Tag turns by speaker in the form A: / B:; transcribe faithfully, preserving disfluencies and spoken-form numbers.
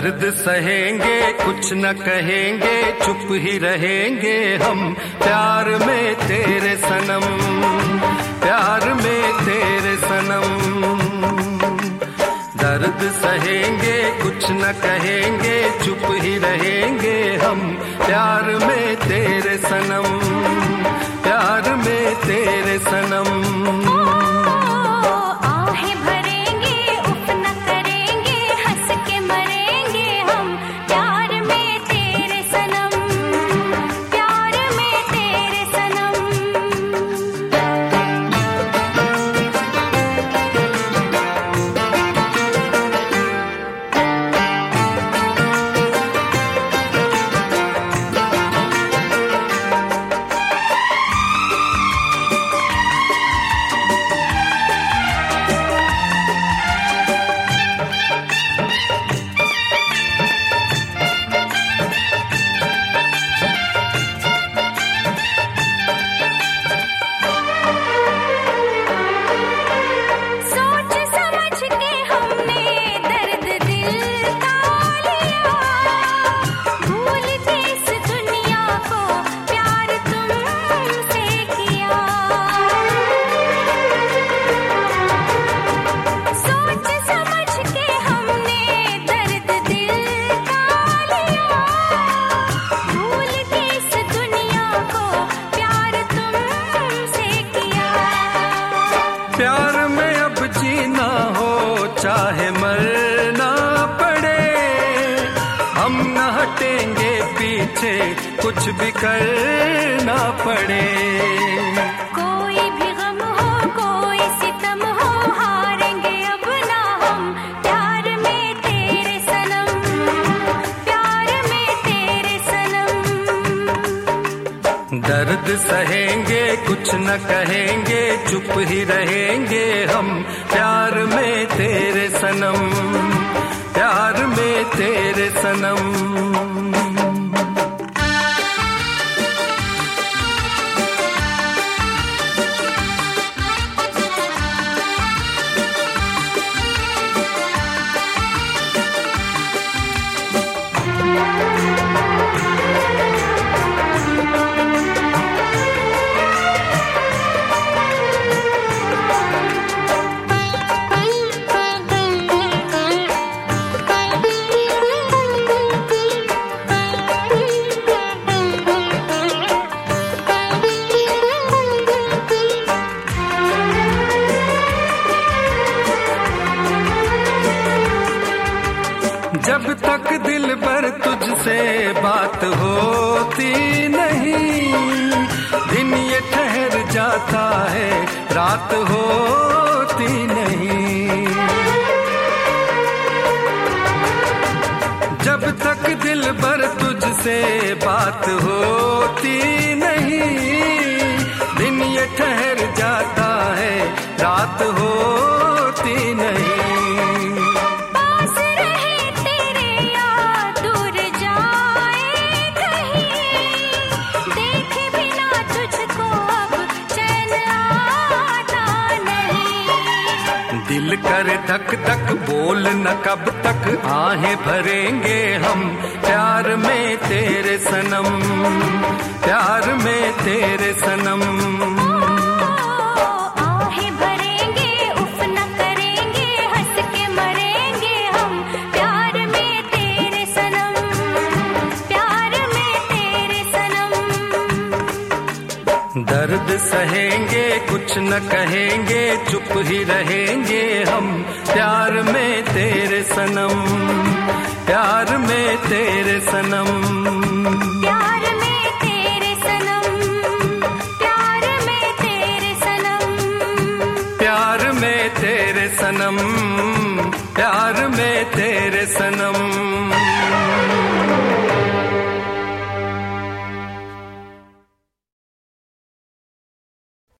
A: दर्द सहेंगे कुछ न कहेंगे, चुप ही रहेंगे हम प्यार में तेरे सनम, प्यार में तेरे सनम। दर्द सहेंगे कुछ न कहेंगे, चुप ही रहेंगे हम प्यार में तेरे सनम, प्यार में तेरे सनम। प्यार में अब जीना हो चाहे मरना पड़े, हम न हटेंगे पीछे कुछ भी करना पड़े।
B: कोई भी गम हो कोई सितम हो, हारेंगे अब ना हम प्यार में तेरे सनम, प्यार में तेरे सनम।
A: दर्द सहेंगे कुछ न कहेंगे, चुप ही रहेंगे हम प्यार में तेरे सनम, प्यार में तेरे सनम। जब तक दिल पर तुझसे बात होती नहीं, दिन ये ठहर जाता है रात होती नहीं। जब तक दिल पर तुझसे बात होती नहीं, दिन ये ठहर जाता है रात होती नहीं। दिल करे धक धक बोल न कब तक आहें भरेंगे हम प्यार में तेरे सनम, प्यार में तेरे सनम।
B: आहें भरेंगे उफ न करेंगे, हंस के मरेंगे हम प्यार में तेरे सनम, प्यार में तेरे सनम।
A: दर्द सहेंगे कुछ न कहेंगे, चुप ही रहेंगे हम प्यार में तेरे सनम, प्यार में तेरे सनम,
B: प्यार में तेरे सनम, प्यार में तेरे सनम,
A: प्यार में तेरे सनम, प्यार में तेरे सनम।